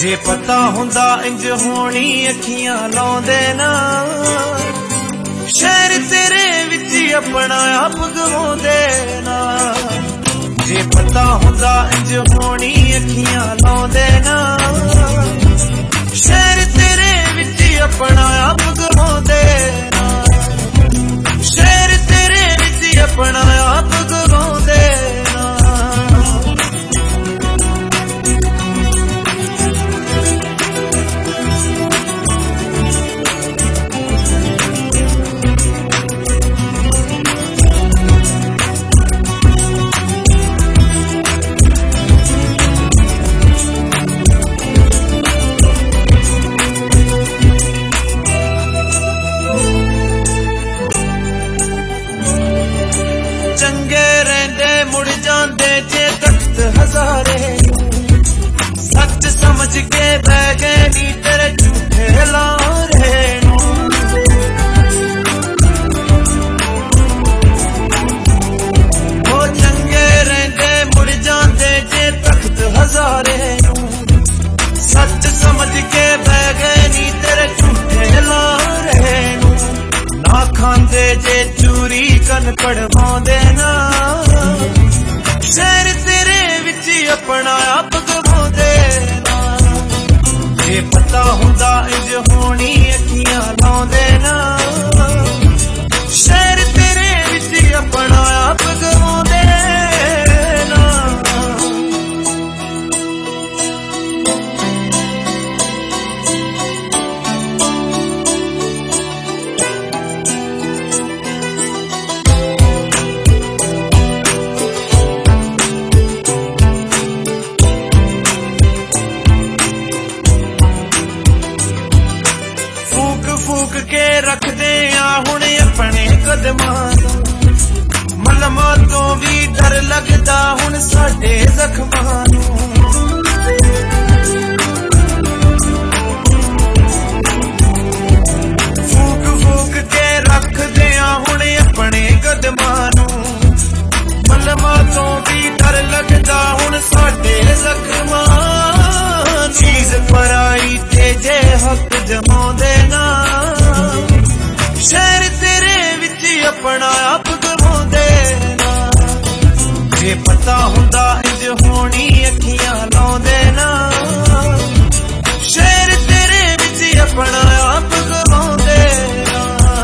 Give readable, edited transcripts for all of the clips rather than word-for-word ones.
जे पता हुंदा इंज होनी अखियां लाउंदे ना, शहर तेरे विच अपना आप गवाउंदे ना। जे पता हुंदा इंज होनी अखियां लाउंदे ना, शहर तेरे विच अपना आप गवाउंदे ना। शहर तेरे विच अपना आप गवाउंदे ना। चंगे रहंदे मुड़ जांदे जे तख्त हजारे, सच समझ के बह गए नी तेरे झूठे लारे। वो चंगे रहंदे मुड़ जांदे जे तख्त हजारे, सच समझ के बह गए नी तेरे झूठे लारे। ना खांदे जे चूरी कन पड़वांदे ना, शहर तेरे विच अपना आप गवाउंदे ना। जे पता हुंदा इंज होनी अखियां लाउंदे ना, शहर तेरे विच अपना आप गवाउंदे ना। फूक के रखदे आ हुण अपने कदमां नूं, मलमा तो भी डर लगदा हुण साडे जख्मां नूं। फूक फूक के रखदे आ हुण अपने कदमां नूं, मलमा तो भी डर लगदा हुण साडे जख्मां नूं। चीज पराई ते जे हक जमाउंदे ना, शहर तेरे विच अपना आप गवाउंदे ना। जे पता हुंदा इंज होनी अखियां लाउंदे ना, शहर तेरे विच अपना आप गवाउंदे ना।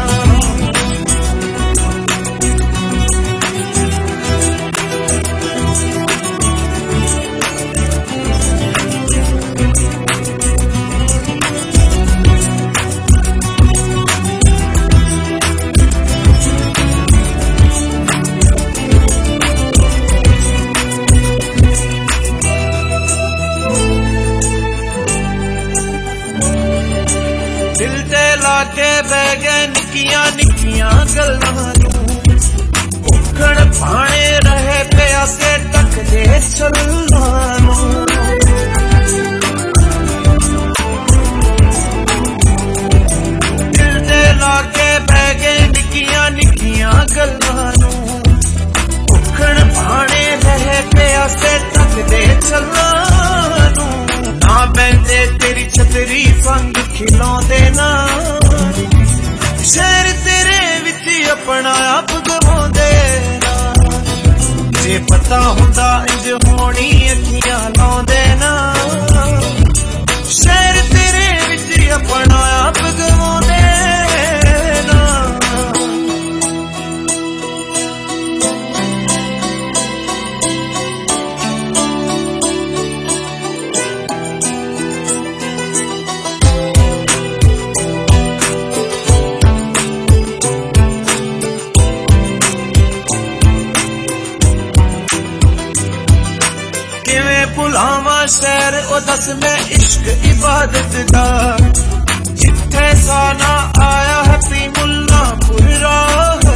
दिल ते लाके बह गए निक्कियां निक्कियां गल्लां नूं, उखड़ भाणे रहे प्यासे टकदे छल्लां नूं। दिल ते लाके बह गए निक्कियां निक्कियां गल्लां नूं, उखड़ भाणे रहे प्यासे टकदे छल्लां नूं। ना बहंदे तेरी छतरी संग खिलाउंदे ना, शहर तेरे विच अपना आप गवाउंदे ना। जे पता हुंदा इंज होनी अखियां लाउंदे ना, शहर तेरे विच अपना आप गवाउंदे ना। भुलावा शहर ओ दस मैं इश्क इबादत दा, जिथे साना आया है पी मुल्लापुर राह